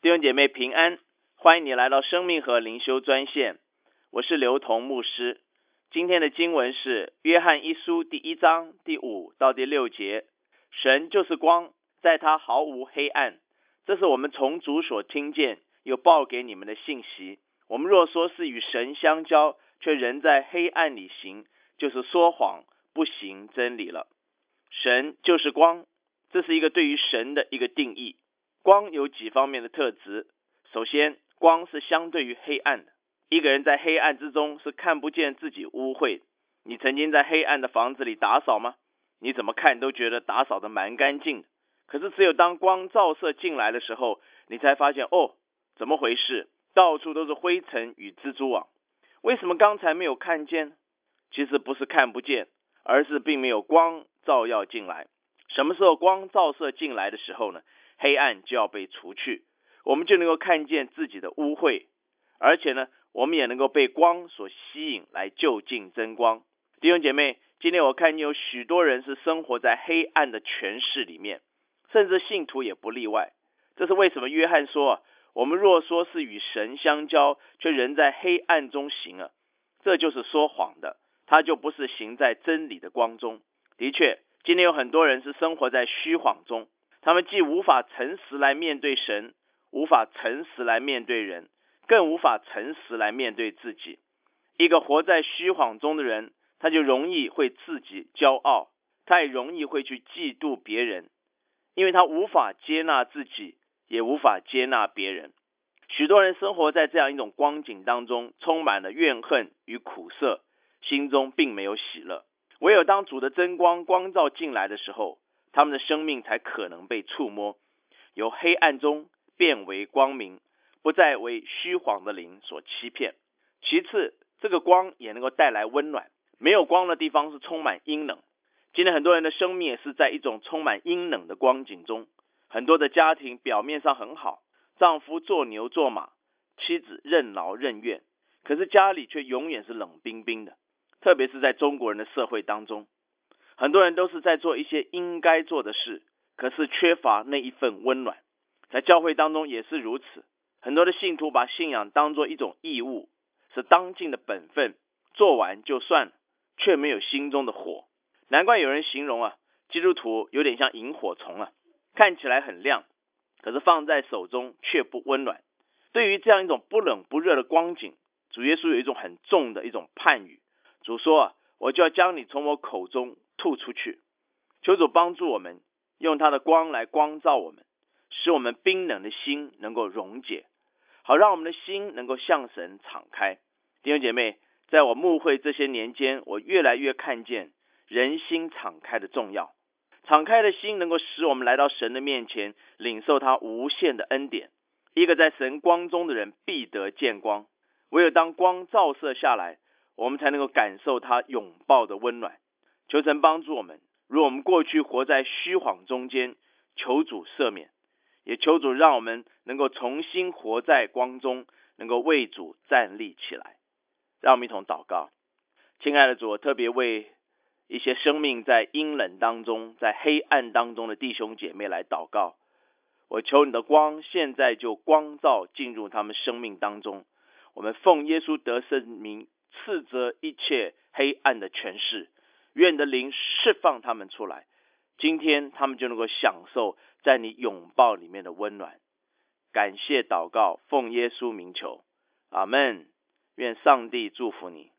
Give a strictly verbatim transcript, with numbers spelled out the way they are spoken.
弟兄姐妹平安，欢迎你来到生命和灵修专线，我是刘同牧师。今天的经文是约翰一书第一章第五到第六节，神就是光，在他毫无黑暗。这是我们从主所听见又报给你们的信息。我们若说是与神相交，却仍在黑暗里行，就是说谎，不行真理了。神就是光，这是一个对于神的一个定义。光有几方面的特质。首先，光是相对于黑暗的。一个人在黑暗之中是看不见自己污秽。你曾经在黑暗的房子里打扫吗？你怎么看都觉得打扫的蛮干净的。可是只有当光照射进来的时候，你才发现，哦，怎么回事？到处都是灰尘与蜘蛛网。为什么刚才没有看见？其实不是看不见，而是并没有光照耀进来。什么时候光照射进来的时候呢？黑暗就要被除去，我们就能够看见自己的污秽，而且呢，我们也能够被光所吸引来就近真光。弟兄姐妹，今天我看见有许多人是生活在黑暗的权势里面，甚至信徒也不例外。这是为什么约翰说啊，我们若说是与神相交，却仍在黑暗中行啊，这就是说谎的，他就不是行在真理的光中。的确，今天有很多人是生活在虚谎中，他们既无法诚实来面对神，无法诚实来面对人，更无法诚实来面对自己。一个活在虚谎中的人，他就容易会自己骄傲，他也容易会去嫉妒别人，因为他无法接纳自己，也无法接纳别人。许多人生活在这样一种光景当中，充满了怨恨与苦涩，心中并没有喜乐。唯有当主的真光光照进来的时候，他们的生命才可能被触摸，由黑暗中变为光明，不再为虚谎的灵所欺骗。其次，这个光也能够带来温暖。没有光的地方是充满阴冷。今天很多人的生命也是在一种充满阴冷的光景中。很多的家庭表面上很好，丈夫做牛做马，妻子任劳任怨，可是家里却永远是冷冰冰的。特别是在中国人的社会当中，很多人都是在做一些应该做的事，可是缺乏那一份温暖。在教会当中也是如此，很多的信徒把信仰当作一种义务，是当尽的本分，做完就算了，却没有心中的火。难怪有人形容啊，基督徒有点像萤火虫啊，看起来很亮，可是放在手中却不温暖。对于这样一种不冷不热的光景，主耶稣有一种很重的一种判语。主说啊，我就要将你从我口中吐出去。求主帮助我们，用他的光来光照我们，使我们冰冷的心能够溶解，好让我们的心能够向神敞开。弟兄姐妹，在我牧会这些年间，我越来越看见人心敞开的重要。敞开的心能够使我们来到神的面前，领受他无限的恩典。一个在神光中的人必得见光，唯有当光照射下来，我们才能够感受他拥抱的温暖。求神帮助我们，如我们过去活在虚谎中间，求主赦免，也求主让我们能够重新活在光中，能够为主站立起来。让我们一同祷告。亲爱的主，我特别为一些生命在阴冷当中，在黑暗当中的弟兄姐妹来祷告。我求你的光现在就光照进入他们生命当中。我们奉耶稣得胜名斥责一切黑暗的权势，愿你的灵释放他们出来。今天他们就能够享受在你拥抱里面的温暖。感谢祷告，奉耶稣名求，阿们。愿上帝祝福你。